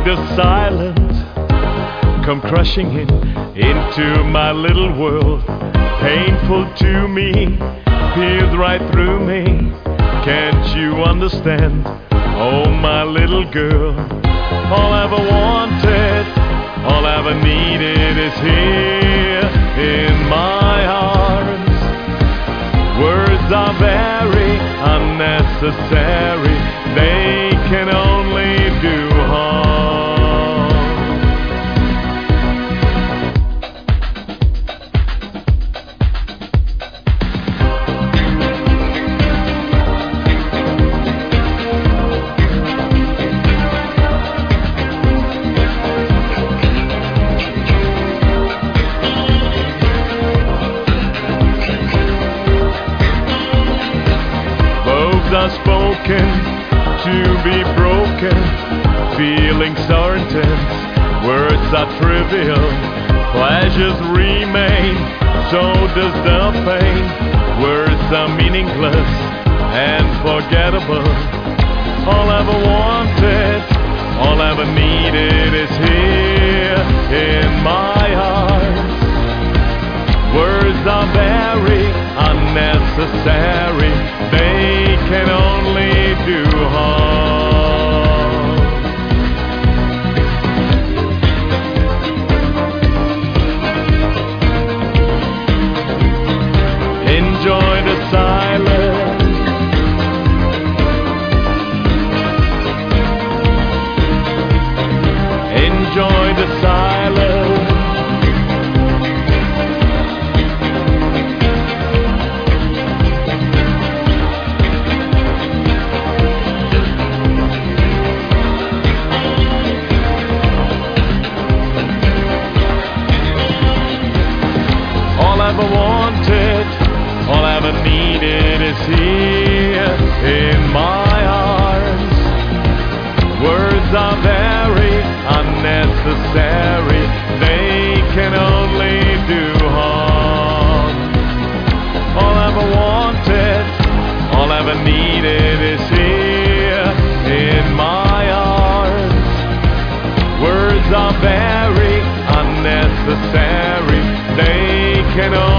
the silence come crushing into my little world. Painful to me, pierced right through me. Can't you understand? Oh, my little girl. All I ever wanted, all I ever needed is here in my arms. Words are very unnecessary. They can only do harm. Are spoken to be broken, feelings are intense, words are trivial, pleasures remain, so does the pain. Words are meaningless and forgettable. All I ever wanted, all I ever needed is here in my arms. Words are very unnecessary. They can only do harm. Enjoy the silence. Enjoy the silence. Wanted, all I ever needed is here in my arms. Words are very unnecessary. They can only do harm. All I ever wanted, all I ever needed is here in my arms. Words are very unnecessary. They can only